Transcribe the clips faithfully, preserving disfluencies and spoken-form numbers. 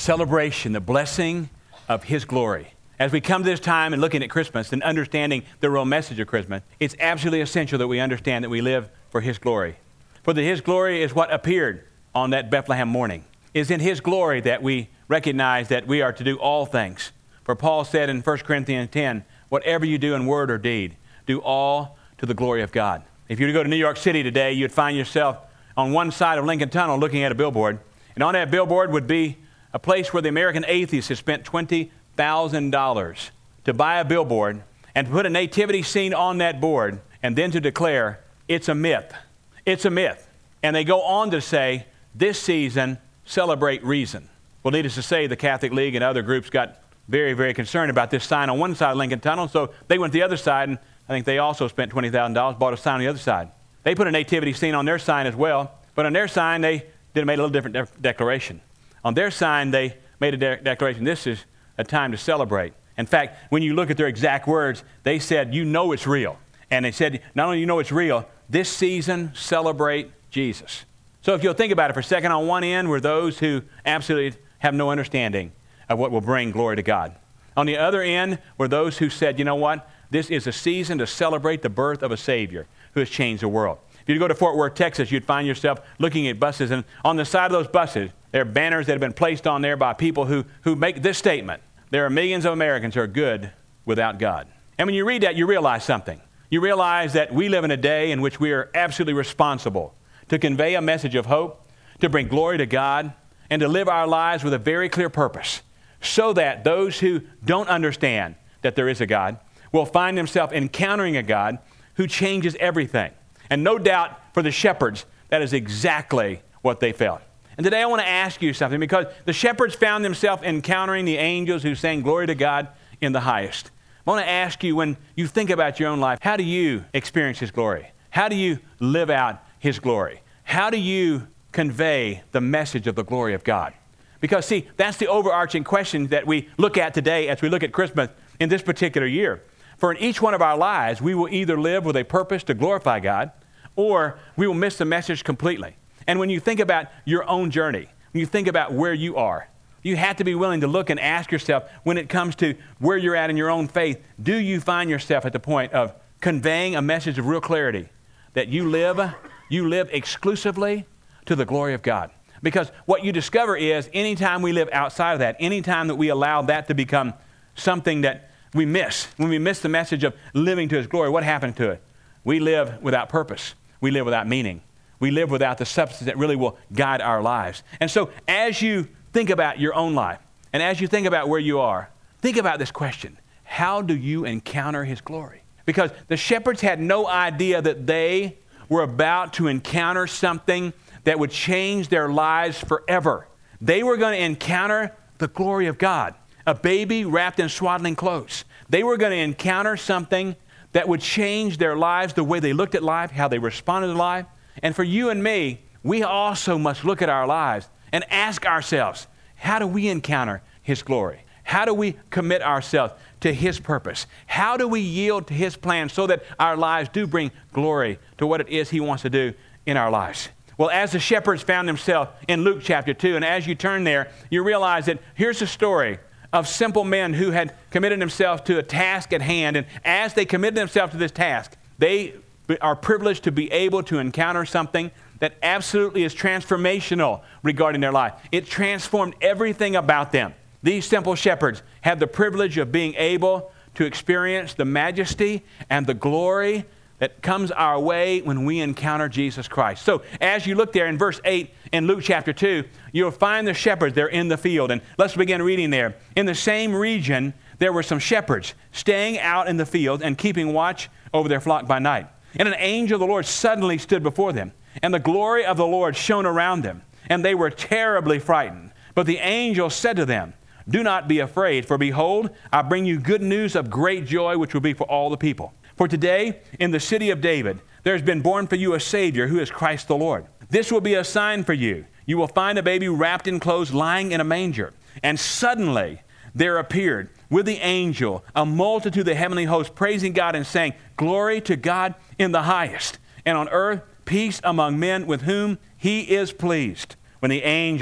celebration, the blessing of His glory. As we come to this time and looking at Christmas and understanding the real message of Christmas, it's absolutely essential that we understand that we live for His glory. For that His glory is what appeared on that Bethlehem morning. It is in His glory that we recognize that we are to do all things. For Paul said in First Corinthians ten, whatever you do in word or deed, do all to the glory of God. If you were to go to New York City today, you'd find yourself on one side of Lincoln Tunnel looking at a billboard. And on that billboard would be a place where the American atheists have spent twenty thousand dollars to buy a billboard and to put a nativity scene on that board and then to declare it's a myth. It's a myth. And they go on to say, this season, celebrate reason. Well, needless to say, the Catholic League and other groups got very, very concerned about this sign on one side of Lincoln Tunnel, so they went to the other side, and I think they also spent twenty thousand dollars, bought a sign on the other side. They put a nativity scene on their sign as well, but on their sign, they did made a little different de- declaration. On their sign, they made a de- declaration, this is a time to celebrate. In fact, when you look at their exact words, they said, you know it's real. And they said, not only you know it's real, this season, celebrate Jesus. So if you'll think about it for a second, on one end were those who absolutely have no understanding of what will bring glory to God. On the other end were those who said, you know what, this is a season to celebrate the birth of a Savior who has changed the world. If you go to Fort Worth, Texas, you'd find yourself looking at buses, and on the side of those buses, there are banners that have been placed on there by people who, who make this statement: there are millions of Americans who are good without God. And when you read that, you realize something. You realize that we live in a day in which we are absolutely responsible to convey a message of hope, to bring glory to God, and to live our lives with a very clear purpose, so that those who don't understand that there is a God will find themselves encountering a God who changes everything. And no doubt for the shepherds, that is exactly what they felt. And today I want to ask you something, because the shepherds found themselves encountering the angels who sang glory to God in the highest. I want to ask you, when you think about your own life, how do you experience His glory? How do you live out His glory? How do you convey the message of the glory of God? Because, see, that's the overarching question that we look at today as we look at Christmas in this particular year. For in each one of our lives, we will either live with a purpose to glorify God, or we will miss the message completely. And when you think about your own journey, when you think about where you are, you have to be willing to look and ask yourself, when it comes to where you're at in your own faith, do you find yourself at the point of conveying a message of real clarity that you live, you live exclusively to the glory of God? Because what you discover is, anytime we live outside of that, anytime that we allow that to become something that we miss, when we miss the message of living to His glory, what happens to it? We live without purpose. We live without meaning. We live without the substance that really will guide our lives. And so as you think about your own life, and as you think about where you are, think about this question: how do you encounter His glory? Because the shepherds had no idea that they were about to encounter something that would change their lives forever. They were going to encounter the glory of God, a baby wrapped in swaddling clothes. They were going to encounter something that would change their lives, the way they looked at life, how they responded to life. And for you and me, we also must look at our lives and ask ourselves, how do we encounter His glory? How do we commit ourselves to His purpose? How do we yield to His plan so that our lives do bring glory to what it is He wants to do in our lives? Well, as the shepherds found themselves in Luke chapter two, and as you turn there, you realize that here's a story of simple men who had committed themselves to a task at hand. And as they committed themselves to this task, they are privileged to be able to encounter something that absolutely is transformational regarding their life. It transformed everything about them. These simple shepherds had the privilege of being able to experience the majesty and the glory that comes our way when we encounter Jesus Christ. So as you look there in verse eight in Luke chapter two, you'll find the shepherds. They're in the field. And let's begin reading there. In the same region, there were some shepherds staying out in the field and keeping watch over their flock by night. And an angel of the Lord suddenly stood before them, and the glory of the Lord shone around them, and they were terribly frightened. But the angel said to them, "Do not be afraid, for behold, I bring you good news of great joy, which will be for all the people. For today, in the city of David, there has been born for you a Savior, who is Christ the Lord. This will be a sign for you. You will find a baby wrapped in clothes, lying in a manger." And suddenly there appeared with the angel a multitude of the heavenly host, praising God and saying, "Glory to God in the highest, and on earth peace among men with whom He is pleased." When the angels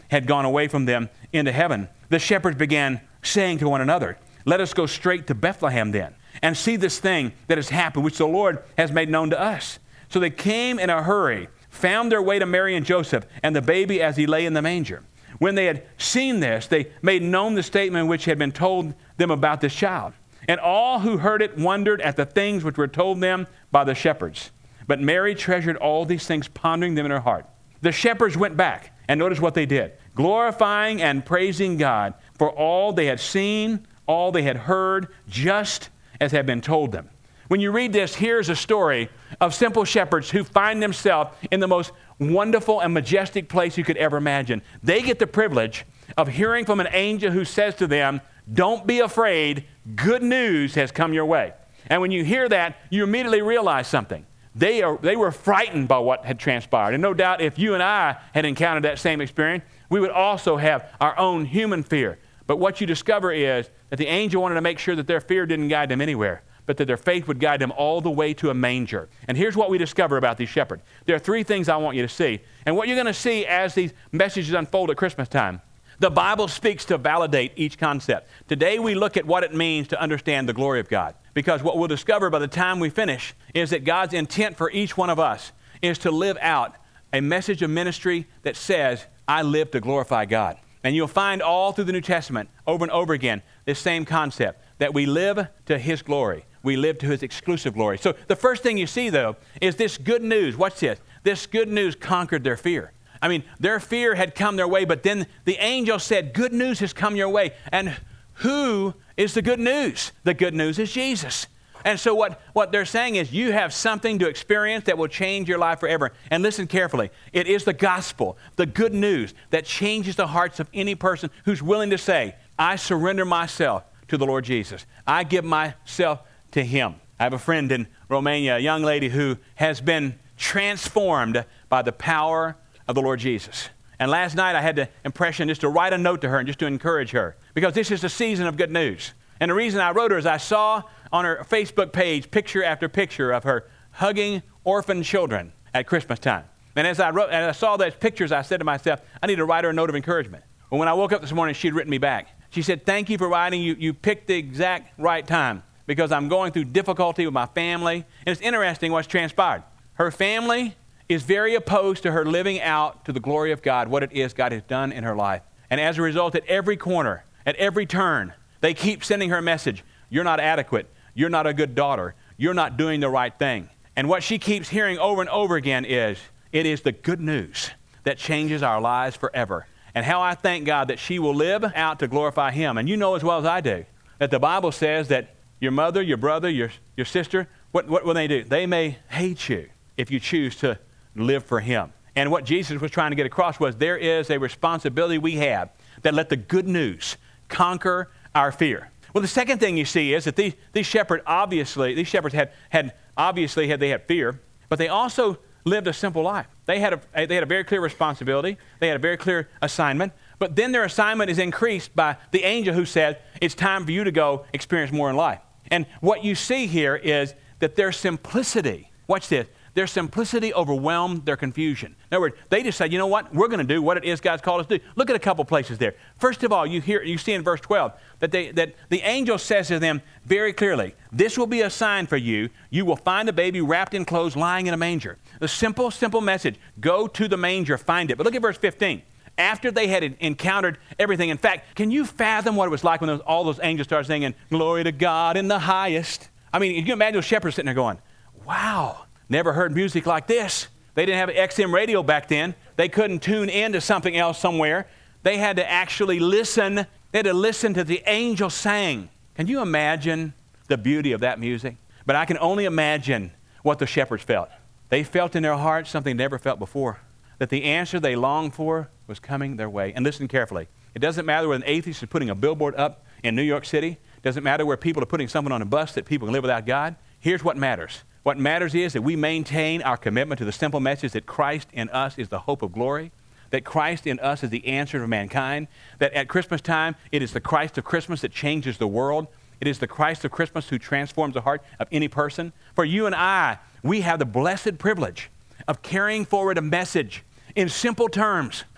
had gone away from them into heaven, the shepherds began saying to one another, "Let us go straight to Bethlehem then, and see this thing that has happened, which the Lord has made known to us." So they came in a hurry, found their way to Mary and Joseph, and the baby as he lay in the manger. When they had seen this, they made known the statement which had been told them about this child. And all who heard it wondered at the things which were told them by the shepherds. But Mary treasured all these things, pondering them in her heart. The shepherds went back, and notice what they did, glorifying and praising God for all they had seen, all they had heard, just as had been told them. When you read this, here's a story of simple shepherds who find themselves in the most wonderful and majestic place you could ever imagine. They get the privilege of hearing from an angel who says to them, "Don't be afraid, good news has come your way." And when you hear that, you immediately realize something. They, are, they were frightened by what had transpired. And no doubt if you and I had encountered that same experience, we would also have our own human fear. But what you discover is that the angel wanted to make sure that their fear didn't guide them anywhere, but that their faith would guide them all the way to a manger. And here's what we discover about these shepherds. There are three things I want you to see. And what you're going to see as these messages unfold at Christmas time, the Bible speaks to validate each concept. Today we look at what it means to understand the glory of God. Because what we'll discover by the time we finish is that God's intent for each one of us is to live out a message of ministry that says, "I live to glorify God." And you'll find all through the New Testament, over and over again, this same concept, that we live to His glory. We live to His exclusive glory. So the first thing you see, though, is this good news. Watch this. This good news conquered their fear. I mean, their fear had come their way, but then the angel said, "Good news has come your way." And who is the good news? The good news is Jesus. And so what, what they're saying is you have something to experience that will change your life forever. And listen carefully. It is the gospel, the good news that changes the hearts of any person who's willing to say, "I surrender myself to the Lord Jesus. I give myself to Him." I have a friend in Romania, a young lady who has been transformed by the power of the Lord Jesus. And last night I had the impression just to write a note to her and just to encourage her, because this is the season of good news. And the reason I wrote her is I saw on her Facebook page picture after picture of her hugging orphan children at Christmas time. And as I wrote, and I saw those pictures, I said to myself, I need to write her a note of encouragement. Well, when I woke up this morning, she'd written me back. She said, "Thank you for writing. You, you picked the exact right time, because I'm going through difficulty with my family." And it's interesting what's transpired. Her family is very opposed to her living out to the glory of God, what it is God has done in her life. And as a result, at every corner, at every turn, they keep sending her a message. "You're not adequate. You're not a good daughter. You're not doing the right thing." And what she keeps hearing over and over again is, it is the good news that changes our lives forever. And how I thank God that she will live out to glorify Him. And you know as well as I do that the Bible says that your mother, your brother, your, your sister, what, what will they do? They may hate you if you choose to live for Him. And what Jesus was trying to get across was there is a responsibility we have that let the good news conquer our fear. Well, the second thing you see is that these, these shepherds obviously, these shepherds had, had obviously had, they had fear, but they also lived a simple life. They had a, they had a very clear responsibility. They had a very clear assignment. But then their assignment is increased by the angel who said, "It's time for you to go experience more in life." And what you see here is that their simplicity, watch this, their simplicity overwhelmed their confusion. In other words, they just said, "You know what? We're going to do what it is God's called us to do." Look at a couple places there. First of all, you hear, you see in verse twelve that, they, that the angel says to them very clearly, "This will be a sign for you. You will find a baby wrapped in clothes lying in a manger." The simple, simple message, go to the manger, find it. But look at verse fifteen. After they had encountered everything. In fact, can you fathom what it was like when those, all those angels started singing, "Glory to God in the highest"? I mean, you can imagine those shepherds sitting there going, "Wow. Never heard music like this." They didn't have an X M radio back then. They couldn't tune into something else somewhere. They had to actually listen. They had to listen to the angel sang. Can you imagine the beauty of that music? But I can only imagine what the shepherds felt. They felt in their hearts something they never felt before, that the answer they longed for was coming their way. And listen carefully. It doesn't matter whether an atheist is putting a billboard up in New York City. It doesn't matter where people are putting someone on a bus that people can live without God. Here's what matters. What matters is that we maintain our commitment to the simple message that Christ in us is the hope of glory, that Christ in us is the answer to mankind, that at Christmas time, it is the Christ of Christmas that changes the world. It is the Christ of Christmas who transforms the heart of any person. For you and I, we have the blessed privilege of carrying forward a message in simple terms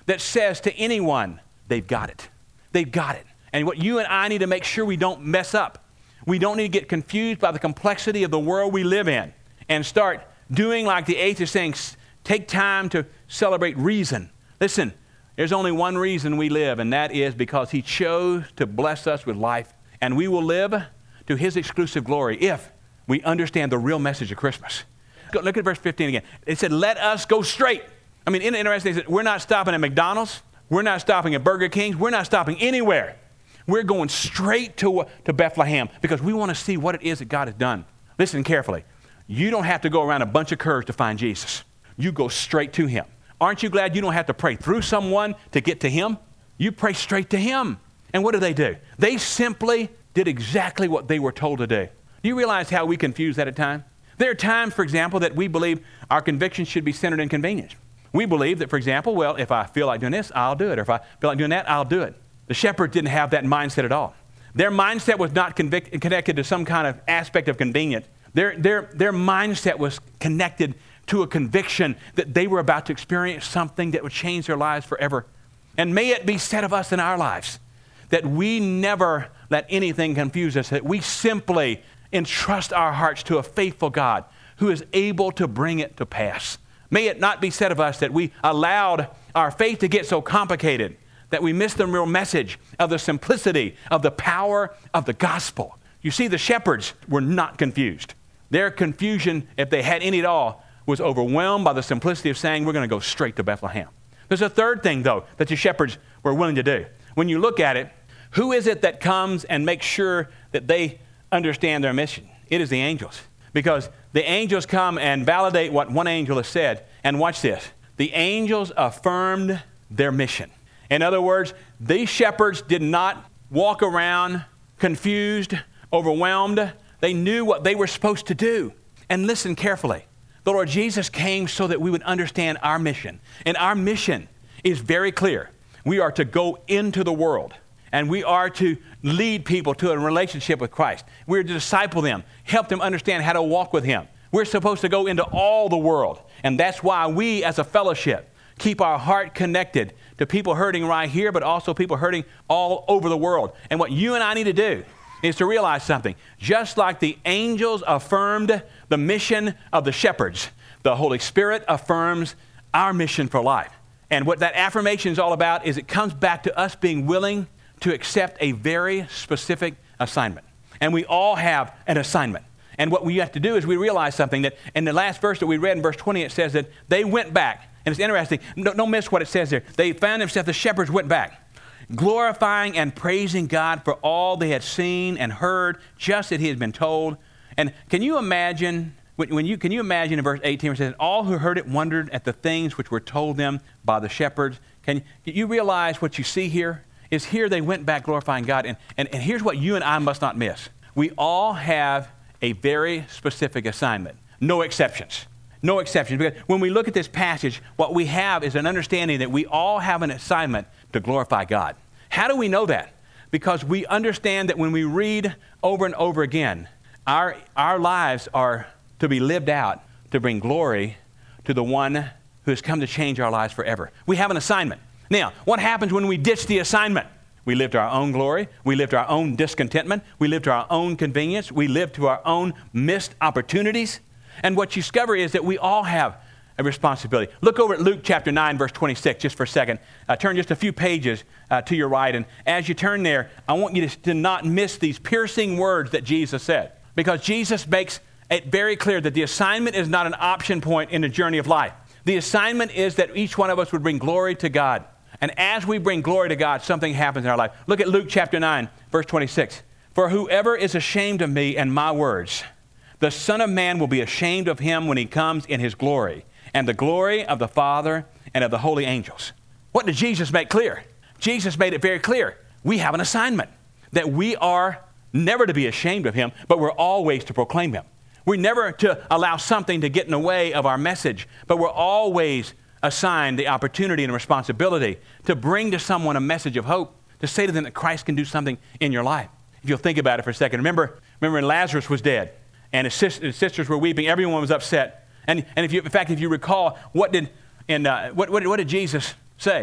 that says to anyone, they've got it. They've got it. And what you and I need to make sure we don't mess up. We don't need to get confused by the complexity of the world we live in and start doing like the atheist saying, take time to celebrate reason. Listen, there's only one reason we live, and that is because he chose to bless us with life. And we will live to his exclusive glory if we understand the real message of Christmas. Look at verse fifteen again. It said, let us go straight. I mean, interesting is that we're not stopping at McDonald's. We're not stopping at Burger King's. We're not stopping anywhere. We're going straight to, to Bethlehem because we want to see what it is that God has done. Listen carefully. You don't have to go around a bunch of curves to find Jesus. You go straight to him. Aren't you glad you don't have to pray through someone to get to him? You pray straight to him. And what do they do? They simply did exactly what they were told to do. Do you realize how we confuse that at times? There are times, for example, that we believe our convictions should be centered in convenience. We believe that, for example, well, if I feel like doing this, I'll do it. Or if I feel like doing that, I'll do it. The shepherds didn't have that mindset at all. Their mindset was not convic- connected to some kind of aspect of convenience. Their, their, their mindset was connected to a conviction that they were about to experience something that would change their lives forever. And may it be said of us in our lives that we never let anything confuse us, that we simply entrust our hearts to a faithful God who is able to bring it to pass. May it not be said of us that we allowed our faith to get so complicated that we missed the real message of the simplicity of the power of the gospel. You see, the shepherds were not confused. Their confusion, if they had any at all, was overwhelmed by the simplicity of saying, we're going to go straight to Bethlehem. There's a third thing, though, that the shepherds were willing to do. When you look at it, who is it that comes and makes sure that they understand their mission? It is the angels. Because the angels come and validate what one angel has said. And watch this. The angels affirmed their mission. In other words, these shepherds did not walk around confused, overwhelmed. They knew what they were supposed to do. And listen carefully. The Lord Jesus came so that we would understand our mission. And our mission is very clear. We are to go into the world. And we are to lead people to a relationship with Christ. We're to disciple them, help them understand how to walk with him. We're supposed to go into all the world. And that's why we as a fellowship keep our heart connected to people hurting right here, but also people hurting all over the world. And what you and I need to do is to realize something. Just like the angels affirmed the mission of the shepherds, the Holy Spirit affirms our mission for life. And what that affirmation is all about is it comes back to us being willing to accept a very specific assignment. And we all have an assignment. And what we have to do is we realize something, that in the last verse that we read in verse twenty, it says that they went back. And it's interesting. Don't, don't miss what it says there. They found themselves, the shepherds went back, glorifying and praising God for all they had seen and heard, just as he had been told. And can you imagine, when, when you can you imagine in verse eighteen, where it says, all who heard it wondered at the things which were told them by the shepherds. Can you realize what you see here? Is here they went back glorifying God. And, and, and here's what you and I must not miss. We all have a very specific assignment. No exceptions. No exceptions. Because when we look at this passage, what we have is an understanding that we all have an assignment to glorify God. How do we know that? Because we understand that when we read over and over again, our, our lives are to be lived out to bring glory to the one who has come to change our lives forever. We have an assignment. Now, what happens when we ditch the assignment? We live to our own glory. We live to our own discontentment. We live to our own convenience. We live to our own missed opportunities. And what you discover is that we all have a responsibility. Look over at Luke chapter nine, verse twenty-six, just for a second. Uh, turn just a few pages uh, to your right. And as you turn there, I want you to, to not miss these piercing words that Jesus said. Because Jesus makes it very clear that the assignment is not an option point in the journey of life. The assignment is that each one of us would bring glory to God. And as we bring glory to God, something happens in our life. Look at Luke chapter nine, verse twenty-six. For whoever is ashamed of me and my words, the Son of Man will be ashamed of him when he comes in his glory, and the glory of the Father and of the holy angels. What did Jesus make clear? Jesus made it very clear. We have an assignment, that we are never to be ashamed of him, but we're always to proclaim him. We're never to allow something to get in the way of our message, but we're always assigned the opportunity and responsibility to bring to someone a message of hope, to say to them that Christ can do something in your life. If you'll think about it for a second. Remember, remember when Lazarus was dead and his, sis- his sisters were weeping, everyone was upset. And, and if you, in fact, if you recall, what did, and, uh, what, what, what did Jesus say?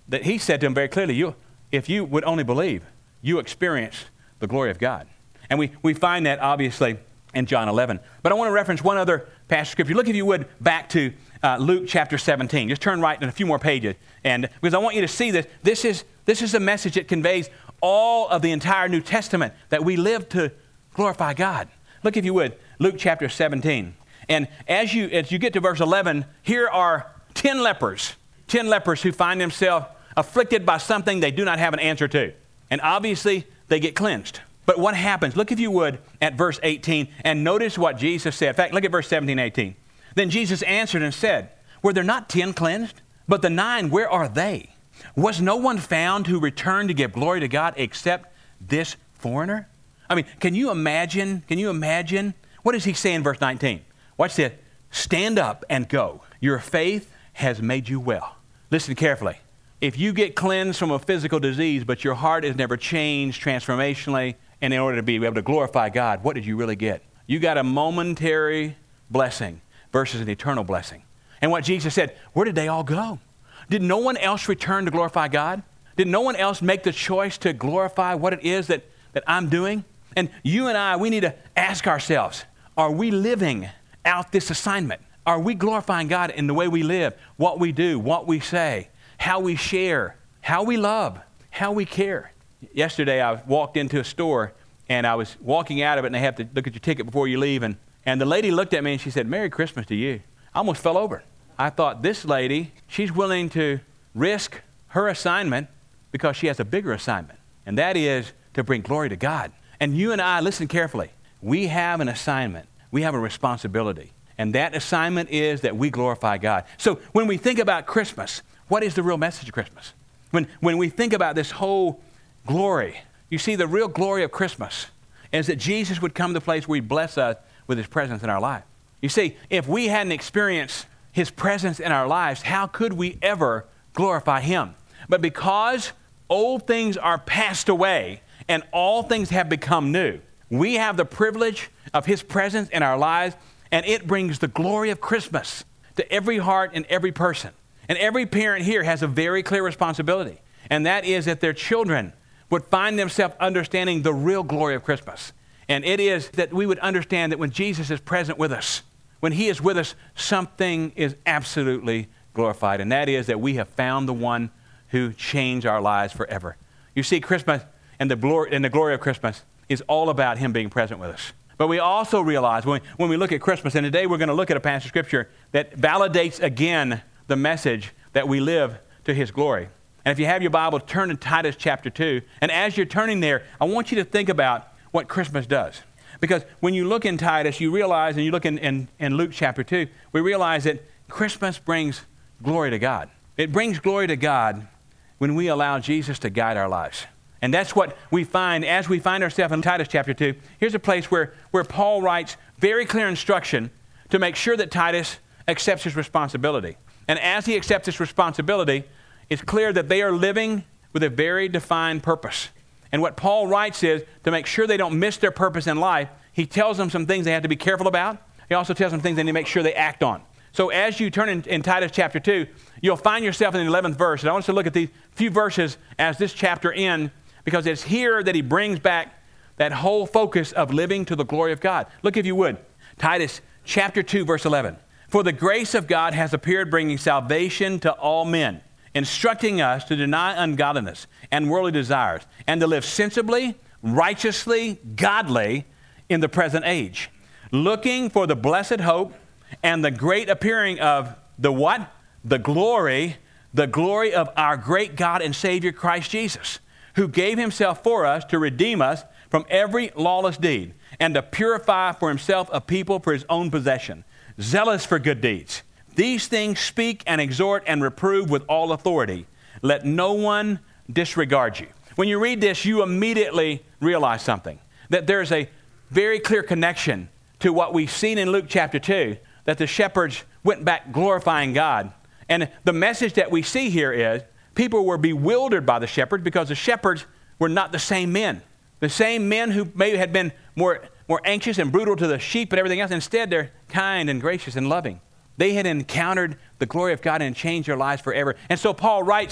that he said to them very clearly, you, if you would only believe, you experience the glory of God. And we, we find that obviously in John eleven. But I want to reference one other passage of Scripture. Look, if you would, back to uh, Luke chapter seventeen. Just turn right in a few more pages. And because I want you to see this, this is, this is a message that conveys all of the entire New Testament, that we live to glorify God. Look, if you would, Luke chapter seventeen. And as you, as you get to verse eleven, here are ten lepers, ten lepers who find themselves afflicted by something they do not have an answer to. And obviously, they get cleansed. But what happens? Look, if you would, at verse eighteen, and notice what Jesus said. In fact, look at verse seventeen, eighteen. Then Jesus answered and said, were there not ten cleansed? But the nine, where are they? Was no one found who returned to give glory to God except this foreigner? I mean, can you imagine, can you imagine? What does he say in verse nineteen? Watch this. Stand up and go. Your faith has made you well. Listen carefully. If you get cleansed from a physical disease, but your heart is never changed transformationally, and in order to be able to glorify God, what did you really get? You got a momentary blessing versus an eternal blessing. And what Jesus said, where did they all go? Did no one else return to glorify God? Did no one else make the choice to glorify what it is that, that I'm doing? And you and I, we need to ask ourselves, are we living out this assignment? Are we glorifying God in the way we live, what we do, what we say, how we share, how we love, how we care? Yesterday, I walked into a store, and I was walking out of it, and they have to look at your ticket before you leave. And, and the lady looked at me, and she said, Merry Christmas to you. I almost fell over. I thought, this lady, she's willing to risk her assignment because she has a bigger assignment, and that is to bring glory to God. And you and I, listen carefully, we have an assignment. We have a responsibility. And that assignment is that we glorify God. So when we think about Christmas, what is the real message of Christmas? When, when we think about this whole glory, you see, the real glory of Christmas is that Jesus would come to the place where he'd bless us with his presence in our life. You see, if we hadn't experienced his presence in our lives, how could we ever glorify him? But because old things are passed away and all things have become new, we have the privilege of his presence in our lives, and it brings the glory of Christmas to every heart and every person. And every parent here has a very clear responsibility, and that is that their children would find themselves understanding the real glory of Christmas. And it is that we would understand that when Jesus is present with us, when he is with us, something is absolutely glorified, and that is that we have found the one who changed our lives forever. You see, Christmas and the glory, and the glory of Christmas is all about him being present with us. But we also realize when we, when we look at Christmas, and today we're going to look at a passage of Scripture that validates again the message that we live to his glory. And if you have your Bible, turn to Titus chapter two. And as you're turning there, I want you to think about what Christmas does. Because when you look in Titus, you realize, and you look in, in, in Luke chapter two, we realize that Christmas brings glory to God. It brings glory to God when we allow Jesus to guide our lives. And that's what we find as we find ourselves in Titus chapter two. Here's a place where, where Paul writes very clear instruction to make sure that Titus accepts his responsibility. And as he accepts his responsibility, it's clear that they are living with a very defined purpose. And what Paul writes is, to make sure they don't miss their purpose in life, he tells them some things they have to be careful about. He also tells them things they need to make sure they act on. So as you turn in, in Titus chapter two, you'll find yourself in the eleventh verse. And I want us to look at these few verses as this chapter ends, because it's here that he brings back that whole focus of living to the glory of God. Look, if you would, Titus chapter two, verse eleven. For the grace of God has appeared, bringing salvation to all men, instructing us to deny ungodliness and worldly desires, and to live sensibly, righteously, godly in the present age, looking for the blessed hope and the great appearing of the what? The glory, the glory of our great God and Savior Christ Jesus, who gave himself for us to redeem us from every lawless deed, and to purify for himself a people for his own possession, zealous for good deeds. These things speak and exhort and reprove with all authority. Let no one disregard you. When you read this, you immediately realize something, that there's a very clear connection to what we've seen in Luke chapter two, that the shepherds went back glorifying God. And the message that we see here is people were bewildered by the shepherds because the shepherds were not the same men. The same men who maybe had been more, more anxious and brutal to the sheep and everything else. Instead, they're kind and gracious and loving. They had encountered the glory of God and changed their lives forever. And so Paul writes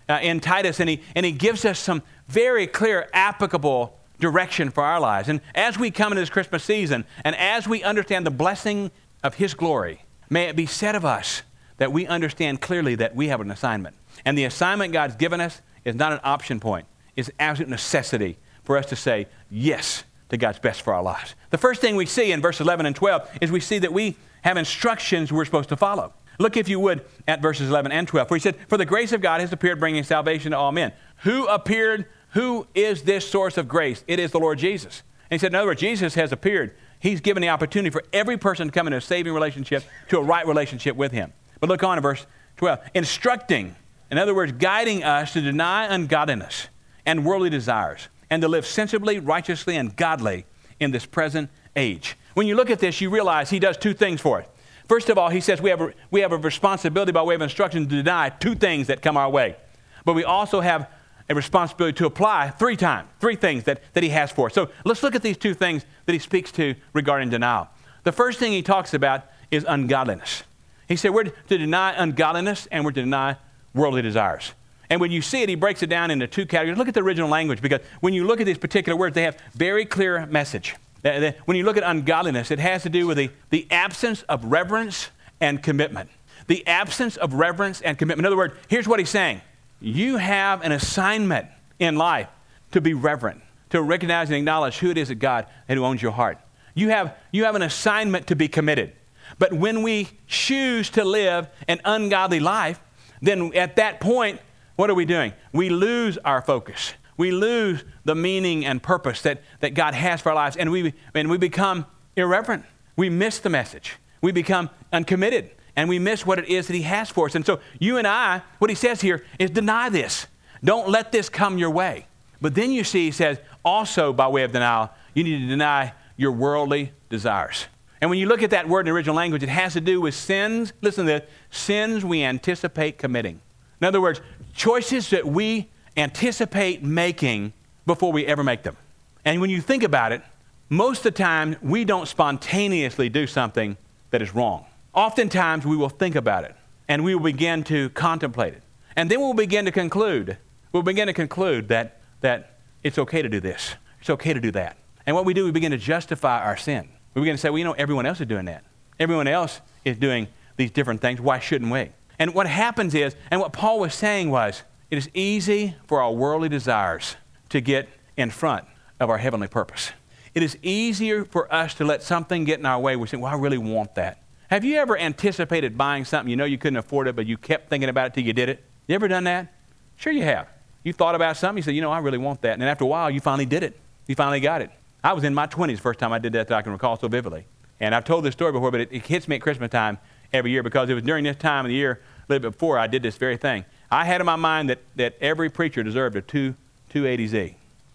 uh, in Titus, and he, and he gives us some very clear, applicable direction for our lives. And as we come into this Christmas season, and as we understand the blessing of his glory, may it be said of us that we understand clearly that we have an assignment. And the assignment God's given us is not an option point. It's an absolute necessity for us to say yes to God's best for our lives. The first thing we see in verses eleven and twelve is we see that we have instructions we're supposed to follow. Look, if you would, at verses eleven and twelve, where he said, "For the grace of God has appeared, bringing salvation to all men." Who appeared? Who is this source of grace? It is the Lord Jesus. And he said, in other words, Jesus has appeared. He's given the opportunity for every person to come into a saving relationship, to a right relationship with him. But look on in verse twelve. Instructing, in other words, guiding us to deny ungodliness and worldly desires, and to live sensibly, righteously, and godly in this present age. When you look at this, you realize he does two things for us. First of all, he says we have a, we have a responsibility by way of instruction to deny two things that come our way. But we also have a responsibility to apply three times, three things that, that he has for us. So let's look at these two things that he speaks to regarding denial. The first thing he talks about is ungodliness. He said we're to deny ungodliness and we're to deny worldly desires. And when you see it, he breaks it down into two categories. Look at the original language, because when you look at these particular words, they have very clear message. When you look at ungodliness, it has to do with the, the absence of reverence and commitment. The absence of reverence and commitment. In other words, here's what he's saying. You have an assignment in life to be reverent, to recognize and acknowledge who it is that God and who owns your heart. You have, you have an assignment to be committed. But when we choose to live an ungodly life, then at that point, what are we doing? We lose our focus. We lose the meaning and purpose that, that God has for our lives, and we, and we become irreverent. We miss the message. We become uncommitted, and we miss what it is that he has for us. And so you and I, what he says here is deny this. Don't let this come your way. But then you see, he says, also by way of denial, you need to deny your worldly desires. And when you look at that word in the original language, it has to do with sins. Listen to this. Sins we anticipate committing. In other words, choices that we anticipate making before we ever make them. And when you think about it, most of the time we don't spontaneously do something that is wrong. Oftentimes we will think about it and we will begin to contemplate it. And then we'll begin to conclude, we'll begin to conclude that, that it's okay to do this. It's okay to do that. And what we do, we begin to justify our sin. We begin to say, well, you know, everyone else is doing that. Everyone else is doing these different things. Why shouldn't we? And what happens is, and what Paul was saying was, it is easy for our worldly desires to get in front of our heavenly purpose. It is easier for us to let something get in our way. We say, well, I really want that. Have you ever anticipated buying something you know you couldn't afford it, but you kept thinking about it till you did it? You ever done that? Sure you have. You thought about something, you said, you know, I really want that. And then after a while, you finally did it. You finally got it. I was in my twenties the first time I did that that I can recall so vividly. And I've told this story before, but it, it hits me at Christmas time every year, because it was during this time of the year, a little bit before, I did this very thing. I had in my mind that, that every preacher deserved a two eighty Z.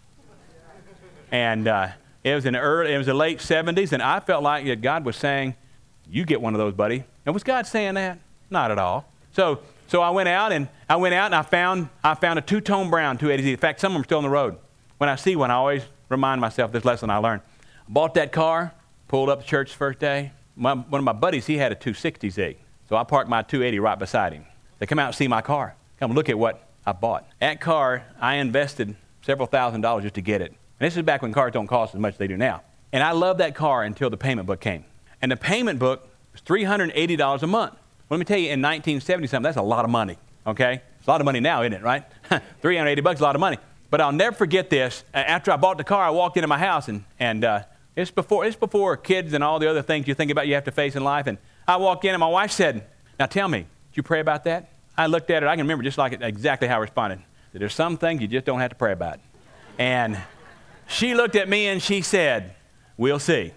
And uh, it was in the early, it was the late seventies, and I felt like that God was saying, you get one of those, buddy. And was God saying that? Not at all. So so I went out and I went out and I found I found a two-tone brown two eighty Z. In fact, some of them are still on the road. When I see one, I always remind myself this lesson I learned. I bought that car, pulled up to church the first day. My, one of my buddies, he had a two sixty Z. So I parked my two eighty right beside him. They come out and see my car. Come look at what I bought. That car, I invested several thousand dollars just to get it. And this is back when cars don't cost as much as they do now. And I loved that car until the payment book came. And the payment book was three hundred eighty dollars a month. Well, let me tell you, in nineteen seventy something, that's a lot of money, okay? It's a lot of money now, isn't it, right? three hundred eighty bucks is a lot of money. But I'll never forget this. After I bought the car, I walked into my house, and, and uh, it's, before, it's before kids and all the other things you think about you have to face in life. And I walked in, and my wife said, now tell me, did you pray about that? I looked at it. I can remember just like it, exactly how I responded. That there's some things you just don't have to pray about. And she looked at me, and she said, we'll see.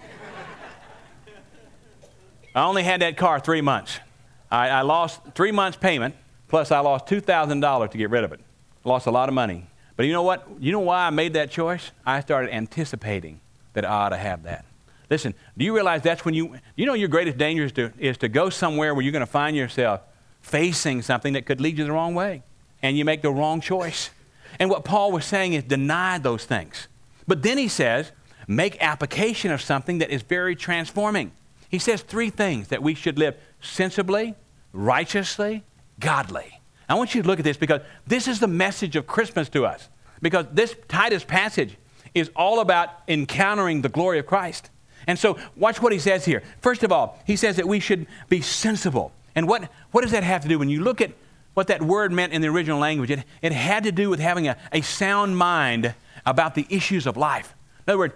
I only had that car three months. I, I lost three months payment, plus I lost two thousand dollars to get rid of it. I lost a lot of money. But you know what? You know why I made that choice? I started anticipating that I ought to have that. Listen, do you realize that's when you, you know your greatest danger is to, is to go somewhere where you're going to find yourself facing something that could lead you the wrong way, and you make the wrong choice. And what Paul was saying is deny those things. But then he says, make application of something that is very transforming. He says three things that we should live sensibly, righteously, godly. I want you to look at this because this is the message of Christmas to us. Because this Titus passage is all about encountering the glory of Christ. And so watch what he says here. First of all, he says that we should be sensible. And what, what does that have to do? When you look at what that word meant in the original language, it, it had to do with having a, a sound mind about the issues of life. In other words,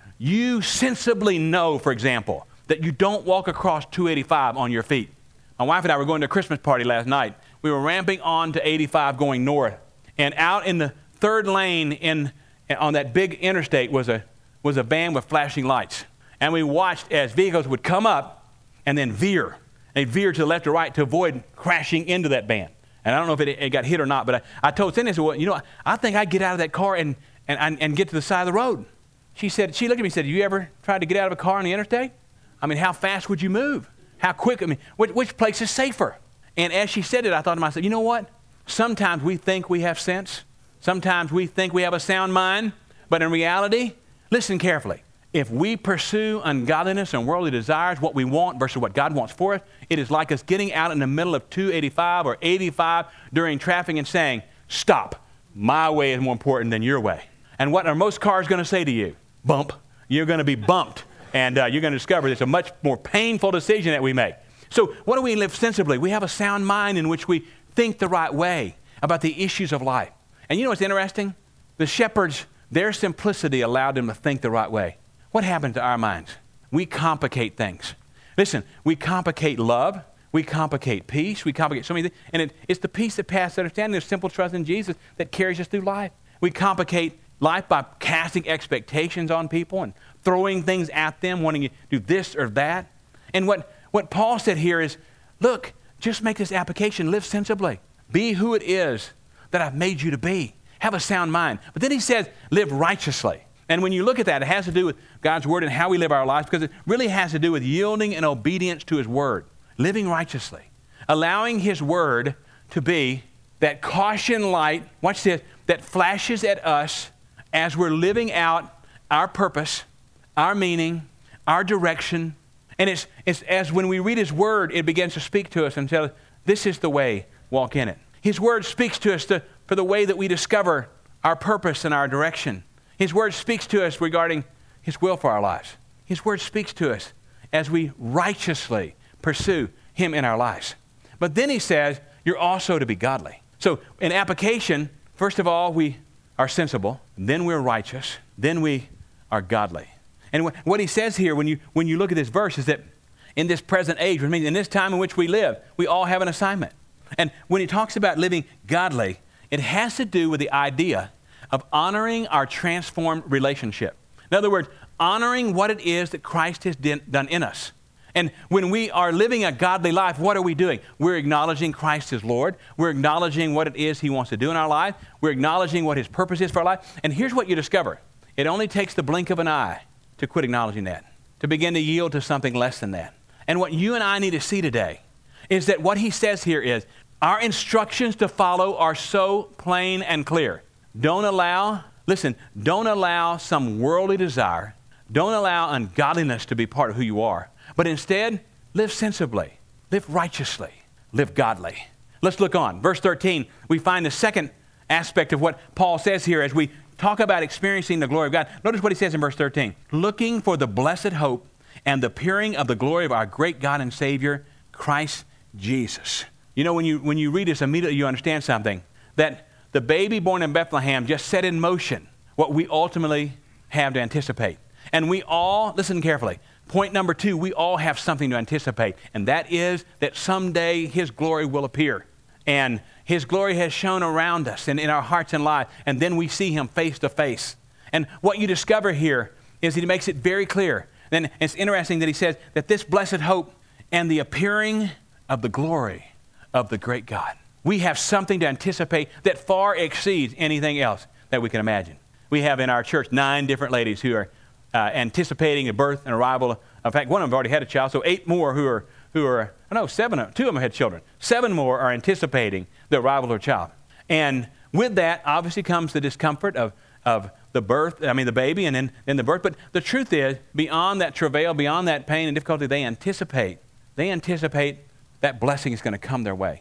you sensibly know, for example, that you don't walk across two eighty-five on your feet. My wife and I were going to a Christmas party last night. We were ramping on to eighty-five going north. And out in the third lane in, on that big interstate was a, was a van with flashing lights. And we watched as vehicles would come up and then veer. They'd veer to the left or right to avoid crashing into that van. And I don't know if it, it got hit or not, but I, I told Cindy, I said, well, you know, I think I'd get out of that car and, and, and get to the side of the road. She said, she looked at me and said, have you ever tried to get out of a car on the interstate? I mean, how fast would you move? How quick? I mean, which, which place is safer? And as she said it, I thought to myself, you know what? Sometimes we think we have sense. Sometimes we think we have a sound mind. But in reality, listen carefully. If we pursue ungodliness and worldly desires, what we want versus what God wants for us, it is like us getting out in the middle of two eighty-five or eighty-five during traffic and saying, stop, my way is more important than your way. And what are most cars going to say to you? Bump. You're going to be bumped. And uh, you're going to discover it's a much more painful decision that we make. So what do we live sensibly? We have a sound mind in which we think the right way about the issues of life. And you know what's interesting? The shepherds, their simplicity allowed them to think the right way. What happens to our minds? We complicate things. Listen, we complicate love. We complicate peace. We complicate so many things. And it, it's the peace that passes understanding, the simple trust in Jesus that carries us through life. We complicate life by casting expectations on people and throwing things at them, wanting you to do this or that. And what, what Paul said here is, look, just make this application. Live sensibly. Be who it is that I've made you to be. Have a sound mind. But then he says, live righteously. And when you look at that, it has to do with God's word and how we live our lives because it really has to do with yielding and obedience to his word, living righteously, allowing his word to be that caution light, watch this, that flashes at us as we're living out our purpose, our meaning, our direction. And it's, it's as when we read his word, it begins to speak to us and tell us, this is the way, walk in it. His word speaks to us to, for the way that we discover our purpose and our direction. His word speaks to us regarding his will for our lives. His word speaks to us as we righteously pursue him in our lives. But then he says, you're also to be godly. So in application, first of all, we are sensible, then we're righteous, then we are godly. And what he says here when you, when you look at this verse is that in this present age, which means in this time in which we live, we all have an assignment. And when he talks about living godly, it has to do with the idea of honoring our transformed relationship. In other words, honoring what it is that Christ has done in us. And when we are living a godly life, what are we doing? We're acknowledging Christ as Lord. We're acknowledging what it is he wants to do in our life. We're acknowledging what his purpose is for our life. And here's what you discover. It only takes the blink of an eye to quit acknowledging that, to begin to yield to something less than that. And what you and I need to see today is that what he says here is, our instructions to follow are so plain and clear. Don't allow, listen, don't allow some worldly desire, don't allow ungodliness to be part of who you are, but instead, live sensibly, live righteously, live godly. Let's look on. Verse thirteen, we find the second aspect of what Paul says here as we talk about experiencing the glory of God. Notice what he says in verse thirteen. Looking for the blessed hope and the appearing of the glory of our great God and Savior, Christ Jesus. You know, when you, when you read this, immediately you understand something, that the baby born in Bethlehem just set in motion what we ultimately have to anticipate. And we all, listen carefully, point number two, we all have something to anticipate, and that is that someday his glory will appear. And his glory has shone around us and in our hearts and lives, and then we see him face to face. And what you discover here is he makes it very clear. Then it's interesting that he says that this blessed hope and the appearing of the glory of the great God. We have something to anticipate that far exceeds anything else that we can imagine. We have in our church nine different ladies who are uh, anticipating the birth and arrival. In fact, one of them already had a child, so eight more who are, who are I know, seven, two of them had children. Seven more are anticipating the arrival of a child. And with that, obviously comes the discomfort of, of the birth, I mean the baby and then, then the birth. But the truth is, beyond that travail, beyond that pain and difficulty, they anticipate, they anticipate that blessing is going to come their way.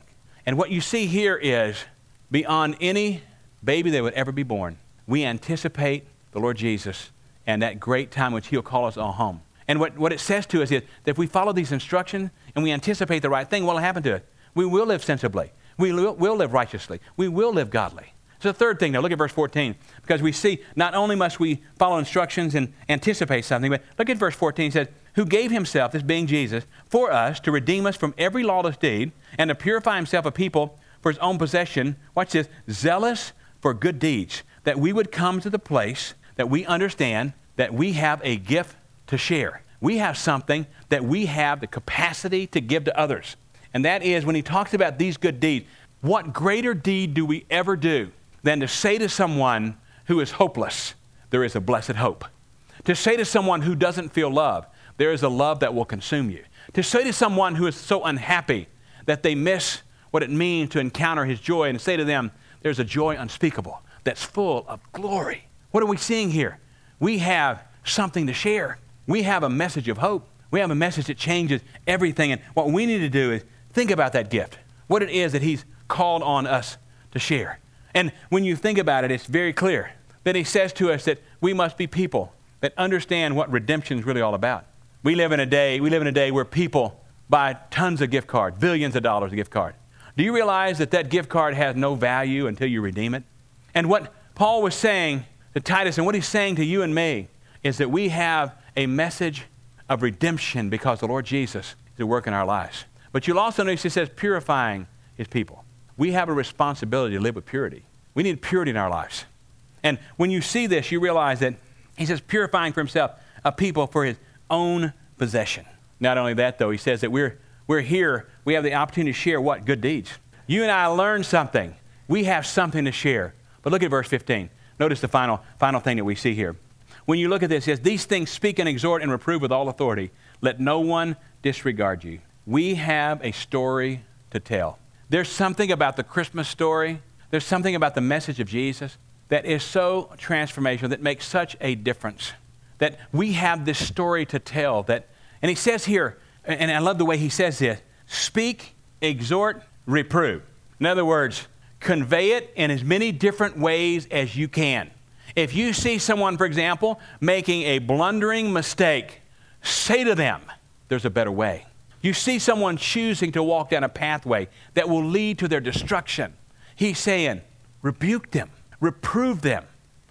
And what you see here is beyond any baby that would ever be born, we anticipate the Lord Jesus and that great time which he'll call us all home. And what, what it says to us is that if we follow these instructions and we anticipate the right thing, what will happen to us? We will live sensibly. We will, will live righteously. We will live godly. So the third thing, now look at verse fourteen, because we see not only must we follow instructions and anticipate something, but look at verse fourteen. It says, who gave himself, this being Jesus, for us to redeem us from every lawless deed and to purify himself a people for his own possession, watch this, zealous for good deeds, that we would come to the place that we understand that we have a gift to share. We have something that we have the capacity to give to others. And that is when he talks about these good deeds, what greater deed do we ever do than to say to someone who is hopeless, there is a blessed hope. To say to someone who doesn't feel love, there is a love that will consume you. To say to someone who is so unhappy that they miss what it means to encounter his joy, and to say to them, there's a joy unspeakable that's full of glory. What are we seeing here? We have something to share. We have a message of hope. We have a message that changes everything. And what we need to do is think about that gift, what it is that he's called on us to share. And when you think about it, it's very clear that he says to us that we must be people that understand what redemption is really all about. We live in a day, we live in a day where people buy tons of gift cards, billions of dollars of gift card. Do you realize that that gift card has no value until you redeem it? And what Paul was saying to Titus and what he's saying to you and me is that we have a message of redemption because the Lord Jesus is at work in our lives. But you'll also notice he says purifying his people. We have a responsibility to live with purity. We need purity in our lives. And when you see this, you realize that he says purifying for himself a people for his own possession. Not only that, though, he says that we're, we're here, we have the opportunity to share what? Good deeds. You and I learn something. We have something to share. But look at verse fifteen. Notice the final, final thing that we see here. When you look at this, it says, these things speak and exhort and reprove with all authority. Let no one disregard you. We have a story to tell. There's something about the Christmas story. There's something about the message of Jesus that is so transformational, that makes such a difference. That we have this story to tell. That, and he says here, and I love the way he says this, speak, exhort, reprove. In other words, convey it in as many different ways as you can. If you see someone, for example, making a blundering mistake, say to them, there's a better way. You see someone choosing to walk down a pathway that will lead to their destruction. He's saying, rebuke them, reprove them,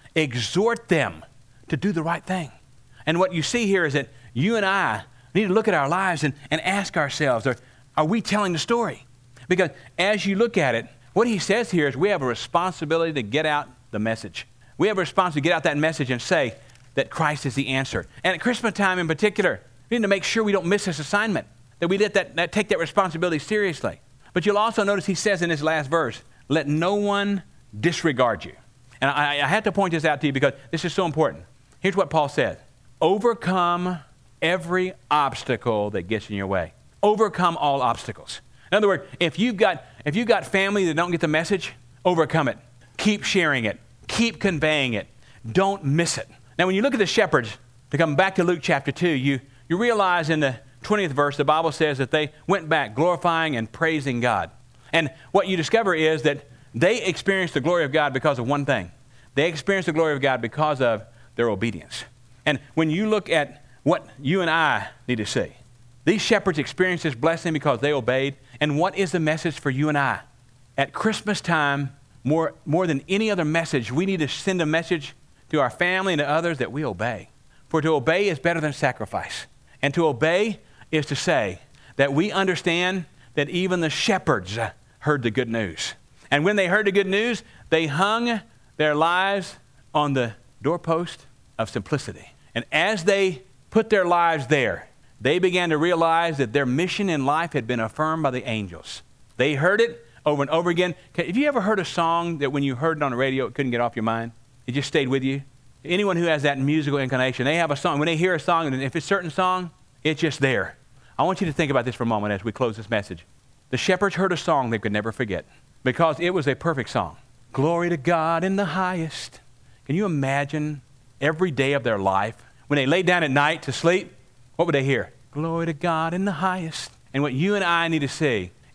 exhort them to do the right thing. And what you see here is that you and I need to look at our lives and, and ask ourselves, are, are we telling the story? Because as you look at it, what he says here is we have a responsibility to get out the message. We have a responsibility to get out that message and say that Christ is the answer. And at Christmas time in particular, we need to make sure we don't miss this assignment, that we let that, that take that responsibility seriously. But you'll also notice he says in his last verse, let no one disregard you. And I, I had to point this out to you because this is so important. Here's what Paul said. Overcome every obstacle that gets in your way. Overcome all obstacles. In other words, if you've got, if you've got family that don't get the message, overcome it. Keep sharing it. Keep conveying it. Don't miss it. Now, when you look at the shepherds, to come back to Luke chapter two, you, you realize in the twentieth verse, the Bible says that they went back glorifying and praising God. And what you discover is that they experienced the glory of God because of one thing. They experienced the glory of God because of their obedience. And when you look at what you and I need to see, these shepherds experienced this blessing because they obeyed. And what is the message for you and I? At Christmas time, more, more than any other message, we need to send a message to our family and to others that we obey. For to obey is better than sacrifice. And to obey is to say that we understand that even the shepherds heard the good news. And when they heard the good news, they hung their lives on the doorpost of simplicity. And as they put their lives there, they began to realize that their mission in life had been affirmed by the angels. They heard it over and over again. Have you ever heard a song that when you heard it on the radio, it couldn't get off your mind? It just stayed with you? Anyone who has that musical inclination, they have a song. When they hear a song, and if it's a certain song, it's just there. I want you to think about this for a moment as we close this message. The shepherds heard a song they could never forget because it was a perfect song. Glory to God in the highest. Can you imagine every day of their life, when they lay down at night to sleep, what would they hear? Glory to God in the highest. And what you and I need to see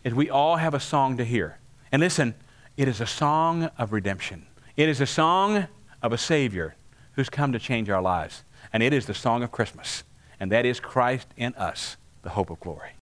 is we all have a song to hear. And listen, it is a song of redemption. It is a song of a Savior who's come to change our lives. And it is the song of Christmas. And that is Christ in us, the hope of glory.